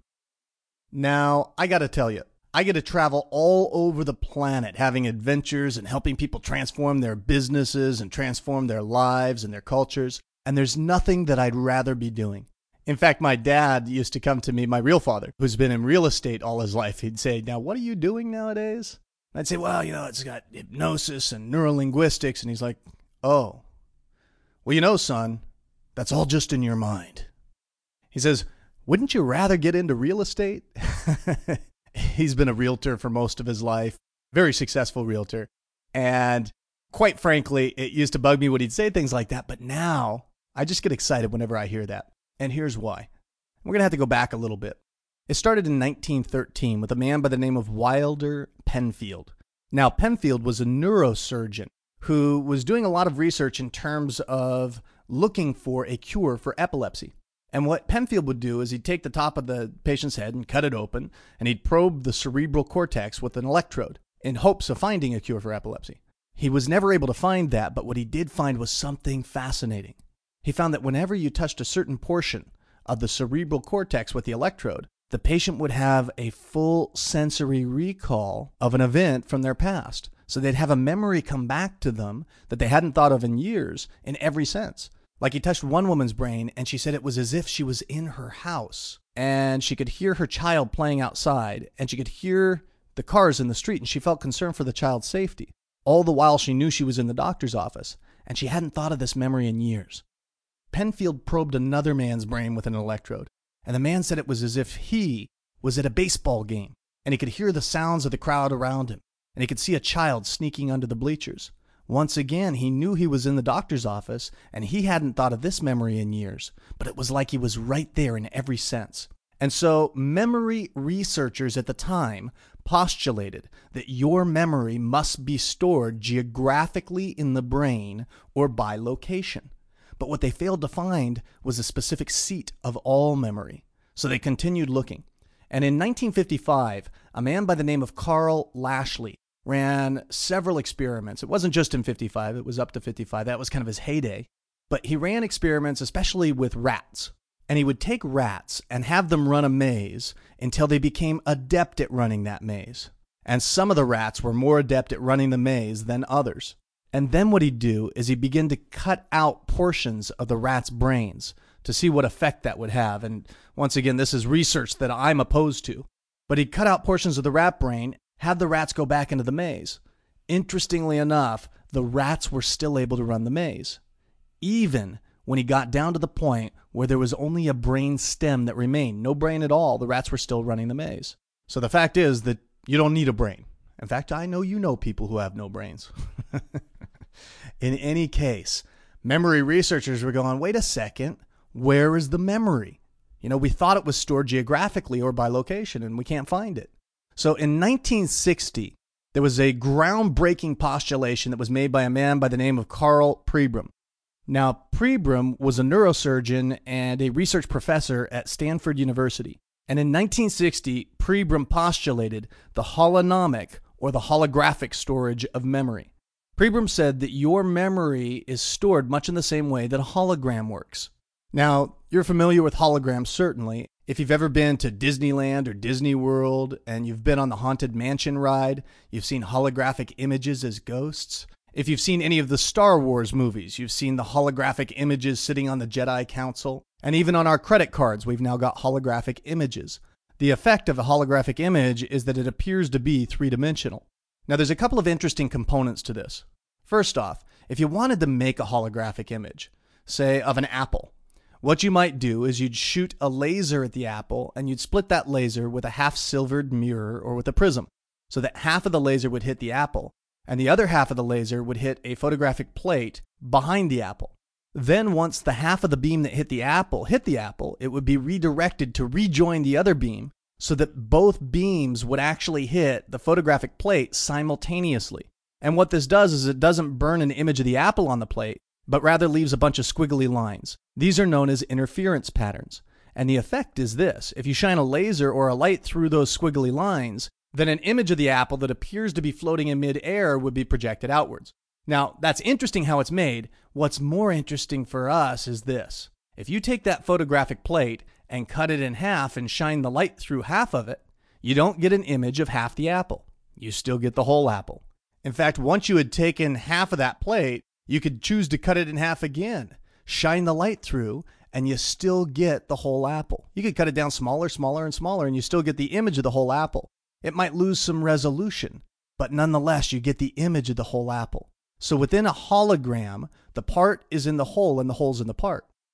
Now, I got to tell you, I get to travel all over the planet having adventures and helping people transform their businesses and transform their lives and their cultures. And there's nothing that I'd rather be doing. In fact, my dad used to come to me, my real father, who's been in real estate all his life. He'd say, "Now, what are you doing nowadays?" And I'd say, "Well, you know, it's got hypnosis and neurolinguistics." And he's like, "Oh, well, you know, son, That's all just in your mind. He says, wouldn't you rather get into real estate? He's been a realtor for most of his life, very successful realtor. And quite frankly, it used to bug me when he'd say things like that. But now I just get excited whenever I hear that. And here's why. We're going to have to go back a little bit. It started in nineteen thirteen with a man by the name of Wilder Penfield. Now, Penfield was a neurosurgeon who was doing a lot of research in terms of looking for a cure for epilepsy. And what Penfield would do is he'd take the top of the patient's head and cut it open, and he'd probe the cerebral cortex with an electrode in hopes of finding a cure for epilepsy. He was never able to find that, but what he did find was something fascinating. He found that whenever you touched a certain portion of the cerebral cortex with the electrode, the patient would have a full sensory recall of an event from their past. So they'd have a memory come back to them that they hadn't thought of in years in every sense. Like he touched one woman's brain and she said it was as if she was in her house and she could hear her child playing outside and she could hear the cars in the street and she felt concerned for the child's safety. All the while she knew she was in the doctor's office and she hadn't thought of this memory in years. Penfield probed another man's brain with an electrode. And the man said it was as if he was at a baseball game and he could hear the sounds of the crowd around him and he could see a child sneaking under the bleachers. Once again, he knew he was in the doctor's office and he hadn't thought of this memory in years, but it was like he was right there in every sense. And so memory researchers at the time postulated that your memory must be stored geographically in the brain or by location. But what they failed to find was a specific seat of all memory. So they continued looking. And in nineteen fifty-five, a man by the name of Carl Lashley ran several experiments. It wasn't just in fifty-five, it was up to fifty-five. That was kind of his heyday. But he ran experiments, especially with rats. And he would take rats and have them run a maze until they became adept at running that maze. And some of the rats were more adept at running the maze than others. And then what he'd do is he'd begin to cut out portions of the rat's brains to see what effect that would have. And once again, this is research that I'm opposed to. But he'd cut out portions of the rat brain, have the rats go back into the maze. Interestingly enough, the rats were still able to run the maze, even when he got down to the point where there was only a brain stem that remained. No brain at all. The rats were still running the maze. So the fact is that you don't need a brain. In fact, I know you know people who have no brains. In any case, memory researchers were going, wait a second, where is the memory? You know, we thought it was stored geographically or by location, and we can't find it. So in nineteen sixty, there was a groundbreaking postulation that was made by a man by the name of Karl Pribram. Now, Pribram was a neurosurgeon and a research professor at Stanford University. And in nineteen sixty, Pribram postulated the holonomic, or the holographic storage of memory. Pribram said that your memory is stored much in the same way that a hologram works. Now, you're familiar with holograms, certainly. If you've ever been to Disneyland or Disney World and you've been on the Haunted Mansion ride, you've seen holographic images as ghosts. If you've seen any of the Star Wars movies, you've seen the holographic images sitting on the Jedi Council. And even on our credit cards, we've now got holographic images. The effect of a holographic image is that it appears to be three-dimensional. Now, there's a couple of interesting components to this. First off, if you wanted to make a holographic image, say of an apple, what you might do is you'd shoot a laser at the apple and you'd split that laser with a half-silvered mirror or with a prism, so that half of the laser would hit the apple and the other half of the laser would hit a photographic plate behind the apple. Then once the half of the beam that hit the apple hit the apple, it would be redirected to rejoin the other beam so that both beams would actually hit the photographic plate simultaneously. And what this does is it doesn't burn an image of the apple on the plate, but rather leaves a bunch of squiggly lines. These are known as interference patterns. And the effect is this: if you shine a laser or a light through those squiggly lines, then an image of the apple that appears to be floating in midair would be projected outwards. Now, that's interesting how it's made. What's more interesting for us is this. If you take that photographic plate and cut it in half and shine the light through half of it, you don't get an image of half the apple. You still get the whole apple. In fact, once you had taken half of that plate, you could choose to cut it in half again, shine the light through, and you still get the whole apple. You could cut it down smaller, smaller, and smaller, and you still get the image of the whole apple. It might lose some resolution, but nonetheless, you get the image of the whole apple. So within a hologram, the part is in the whole and the whole's in the part.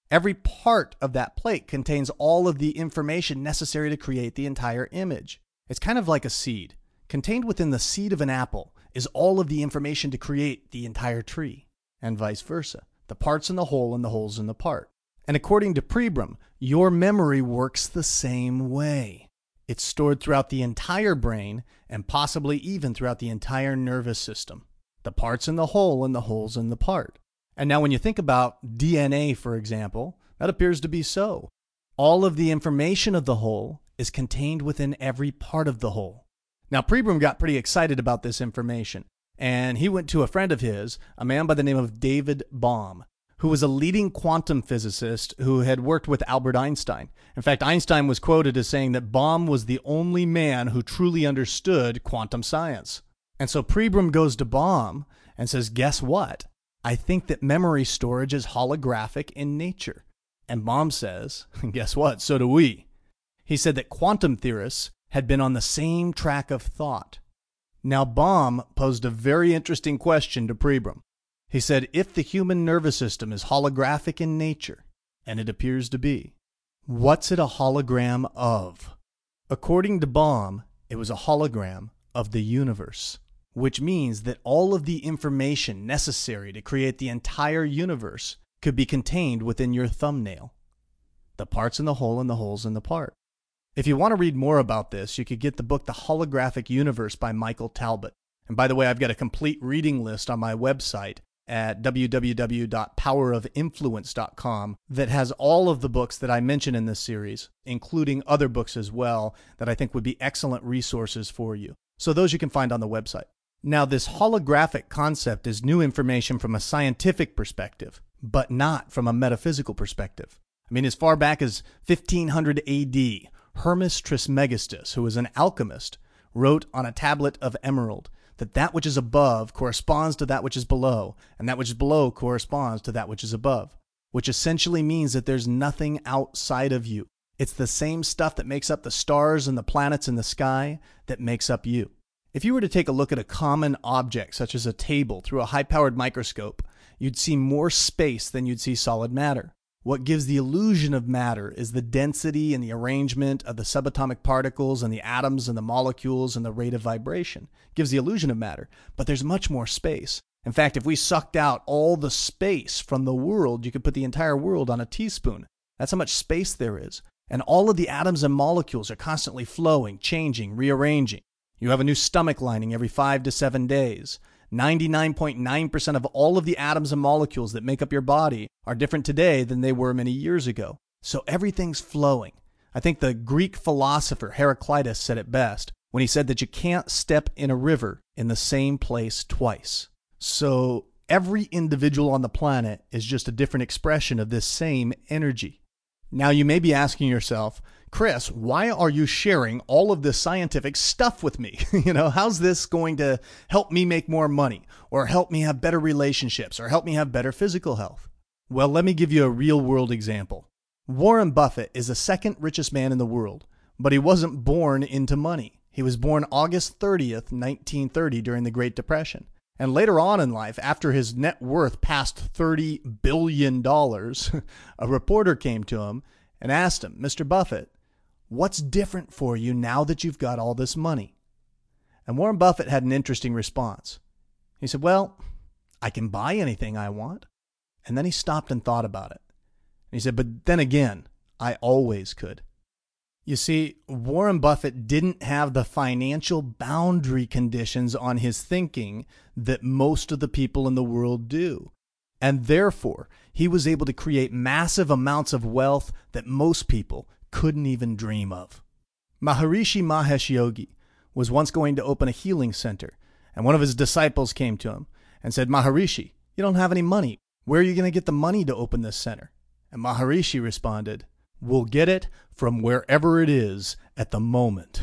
Every part of that plate contains all of the information necessary to create the entire image. It's kind of like a seed. Contained within the seed of an apple is all of the information to create the entire tree, and vice versa. The part's in the whole and the whole's in the part. And according to Pribram, your memory works the same way. It's stored throughout the entire brain and possibly even throughout the entire nervous system. The part's in the whole and the whole's in the part. And now when you think about D N A, for example, that appears to be so. All of the information of the whole is contained within every part of the whole. Now, Pribram got pretty excited about this information, and he went to a friend of his, a man by the name of David Bohm, who was a leading quantum physicist who had worked with Albert Einstein. In fact, Einstein was quoted as saying that Bohm was the only man who truly understood quantum science. And so Pribram goes to Bohm and says, guess what? I think that memory storage is holographic in nature. And Bohm says, guess what? So do we. He said that quantum theorists had been on the same track of thought. Now, Bohm posed a very interesting question to Pribram. He said, if the human nervous system is holographic in nature, and it appears to be, what's it a hologram of? According to Bohm, it was a hologram of the universe, which means that all of the information necessary to create the entire universe could be contained within your thumbnail. The part's in the whole and the whole's in the part. If you want to read more about this, you could get the book The Holographic Universe by Michael Talbot. And by the way, I've got a complete reading list on my website at w w w dot power of influence dot com that has all of the books that I mention in this series, including other books as well that I think would be excellent resources for you. So those you can find on the website. Now, this holographic concept is new information from a scientific perspective, but not from a metaphysical perspective. I mean, as far back as fifteen hundred A D, Hermes Trismegistus, who was an alchemist, wrote on a tablet of emerald that that which is above corresponds to that which is below, and that which is below corresponds to that which is above, which essentially means that there's nothing outside of you. It's the same stuff that makes up the stars and the planets in the sky that makes up you. If you were to take a look at a common object, such as a table, through a high-powered microscope, you'd see more space than you'd see solid matter. What gives the illusion of matter is the density and the arrangement of the subatomic particles and the atoms and the molecules and the rate of vibration. It gives the illusion of matter, but there's much more space. In fact, if we sucked out all the space from the world, you could put the entire world on a teaspoon. That's how much space there is. And all of the atoms and molecules are constantly flowing, changing, rearranging. You have a new stomach lining every five to seven days. ninety-nine point nine percent of all of the atoms and molecules that make up your body are different today than they were many years ago. So everything's flowing. I think the Greek philosopher Heraclitus said it best when he said that you can't step in a river in the same place twice. So every individual on the planet is just a different expression of this same energy. Now you may be asking yourself, Chris, why are you sharing all of this scientific stuff with me? You know, how's this going to help me make more money or help me have better relationships or help me have better physical health? Well, let me give you a real world example. Warren Buffett is the second richest man in the world, but he wasn't born into money. He was born August thirtieth, nineteen thirty during the Great Depression. And later on in life, after his net worth passed thirty billion dollars, a reporter came to him and asked him, Mister Buffett, what's different for you now that you've got all this money? And Warren Buffett had an interesting response. He said, well, I can buy anything I want. And then he stopped and thought about it. And he said, but then again, I always could. You see, Warren Buffett didn't have the financial boundary conditions on his thinking that most of the people in the world do. And therefore, he was able to create massive amounts of wealth that most people couldn't even dream of. Maharishi Mahesh Yogi was once going to open a healing center, and one of his disciples came to him and said, Maharishi, you don't have any money. Where are you going to get the money to open this center? And Maharishi responded, we'll get it from wherever it is at the moment.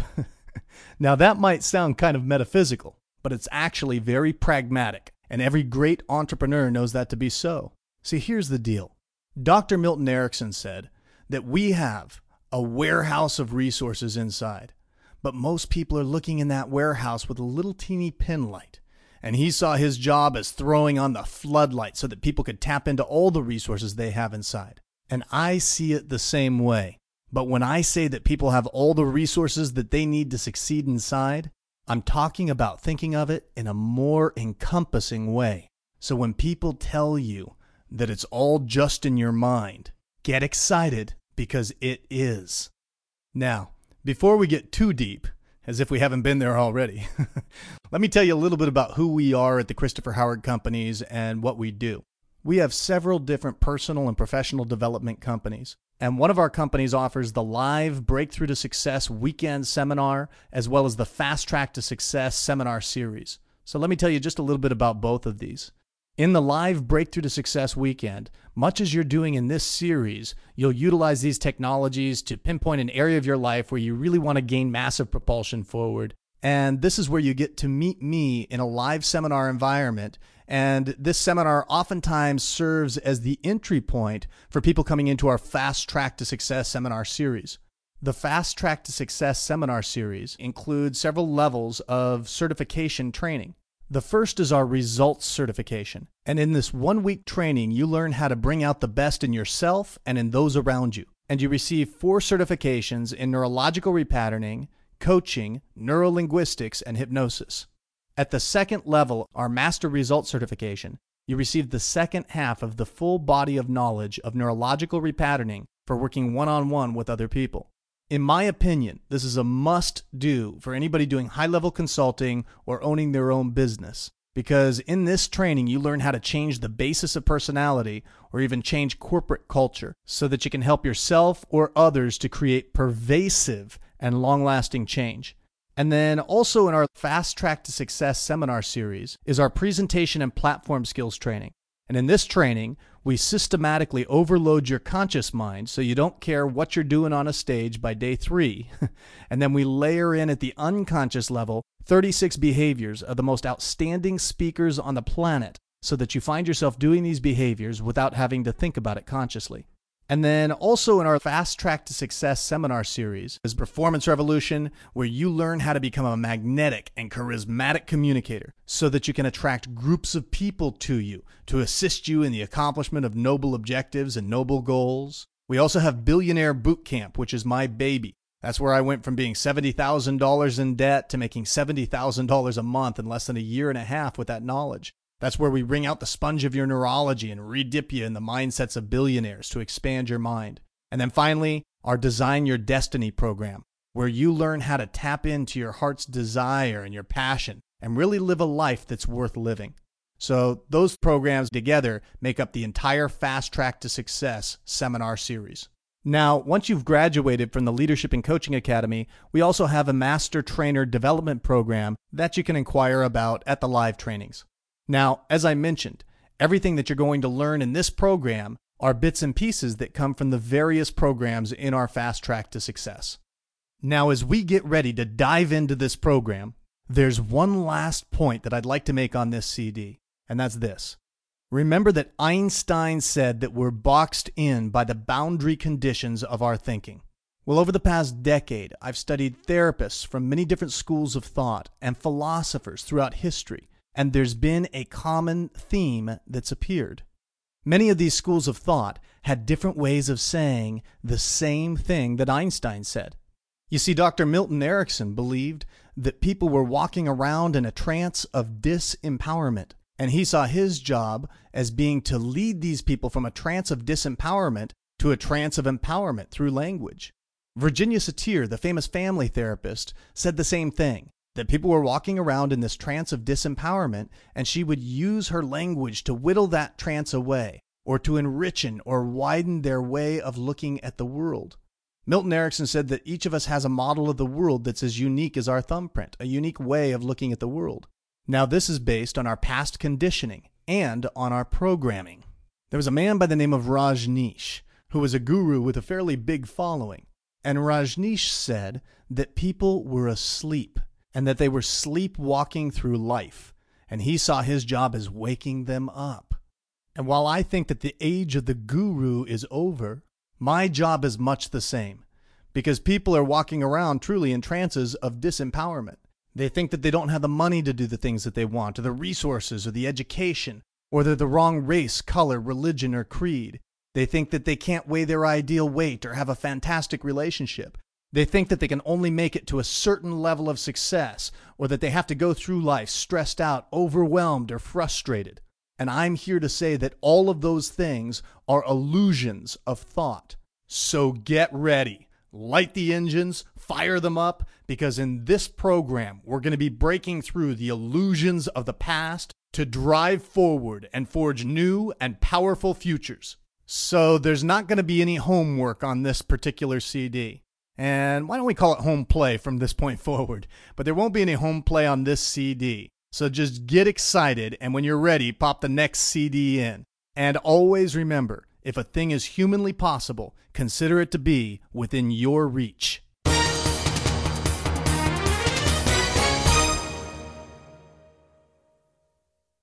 Now that might sound kind of metaphysical, but it's actually very pragmatic, and every great entrepreneur knows that to be so. See, here's the deal. Doctor Milton Erickson said that we have a warehouse of resources inside, but most people are looking in that warehouse with a little teeny pin light. And he saw his job as throwing on the floodlight so that people could tap into all the resources they have inside. And I see it the same way. But when I say that people have all the resources that they need to succeed inside, I'm talking about thinking of it in a more encompassing way. So when people tell you that it's all just in your mind, get excited because it is. Now, before we get too deep, as if we haven't been there already, let me tell you a little bit about who we are at the Christopher Howard Companies and what we do. We have several different personal and professional development companies, and one of our companies offers the live Breakthrough to Success weekend seminar, as well as the Fast Track to Success seminar series. So let me tell you just a little bit about both of these. In the live Breakthrough to Success weekend, much as you're doing in this series, you'll utilize these technologies to pinpoint an area of your life where you really want to gain massive propulsion forward. And this is where you get to meet me in a live seminar environment. And this seminar oftentimes serves as the entry point for people coming into our Fast Track to Success seminar series. The Fast Track to Success seminar series includes several levels of certification training. The first is our results certification. And in this one-week training, you learn how to bring out the best in yourself and in those around you. And you receive four certifications in neurological repatterning, coaching, neurolinguistics, and hypnosis. At the second level, our Master Results Certification, you receive the second half of the full body of knowledge of neurological repatterning for working one-on-one with other people. In my opinion, this is a must-do for anybody doing high-level consulting or owning their own business, because in this training, you learn how to change the basis of personality or even change corporate culture so that you can help yourself or others to create pervasive and long-lasting change. And then also in our Fast Track to Success seminar series is our presentation and platform skills training. And in this training, we systematically overload your conscious mind so you don't care what you're doing on a stage by day three. And then we layer in at the unconscious level thirty-six behaviors of the most outstanding speakers on the planet so that you find yourself doing these behaviors without having to think about it consciously. And then also in our Fast Track to Success seminar series is Performance Revolution, where you learn how to become a magnetic and charismatic communicator so that you can attract groups of people to you to assist you in the accomplishment of noble objectives and noble goals. We also have Billionaire Boot Camp, which is my baby. That's where I went from being seventy thousand dollars in debt to making seventy thousand dollars a month in less than a year and a half with that knowledge. That's where we wring out the sponge of your neurology and redip you in the mindsets of billionaires to expand your mind. And then finally, our Design Your Destiny program, where you learn how to tap into your heart's desire and your passion and really live a life that's worth living. So those programs together make up the entire Fast Track to Success seminar series. Now, once you've graduated from the Leadership and Coaching Academy, we also have a Master Trainer Development program that you can inquire about at the live trainings. Now, as I mentioned, everything that you're going to learn in this program are bits and pieces that come from the various programs in our Fast Track to Success. Now, as we get ready to dive into this program, there's one last point that I'd like to make on this C D, and that's this. Remember that Einstein said that we're boxed in by the boundary conditions of our thinking. Well, over the past decade, I've studied therapists from many different schools of thought and philosophers throughout history. And there's been a common theme that's appeared. Many of these schools of thought had different ways of saying the same thing that Einstein said. You see, Doctor Milton Erickson believed that people were walking around in a trance of disempowerment, and he saw his job as being to lead these people from a trance of disempowerment to a trance of empowerment through language. Virginia Satir, the famous family therapist, said the same thing. That people were walking around in this trance of disempowerment, and she would use her language to whittle that trance away, or to enrichen or widen their way of looking at the world. Milton Erickson said that each of us has a model of the world that's as unique as our thumbprint, a unique way of looking at the world. Now, this is based on our past conditioning and on our programming. There was a man by the name of Rajneesh, who was a guru with a fairly big following, and Rajneesh said that people were asleep, and that they were sleepwalking through life, and he saw his job as waking them up. And while I think that the age of the guru is over, my job is much the same, because people are walking around truly in trances of disempowerment. They think that they don't have the money to do the things that they want, or the resources, or the education, or they're the wrong race, color, religion, or creed. They think that they can't weigh their ideal weight or have a fantastic relationship. They think that they can only make it to a certain level of success, or that they have to go through life stressed out, overwhelmed, or frustrated. And I'm here to say that all of those things are illusions of thought. So get ready. Light the engines, fire them up, because in this program, we're going to be breaking through the illusions of the past to drive forward and forge new and powerful futures. So there's not going to be any homework on this particular C D. And why don't we call it home play from this point forward? But there won't be any home play on this C D. So just get excited, and when you're ready, pop the next C D in. And always remember, if a thing is humanly possible, consider it to be within your reach.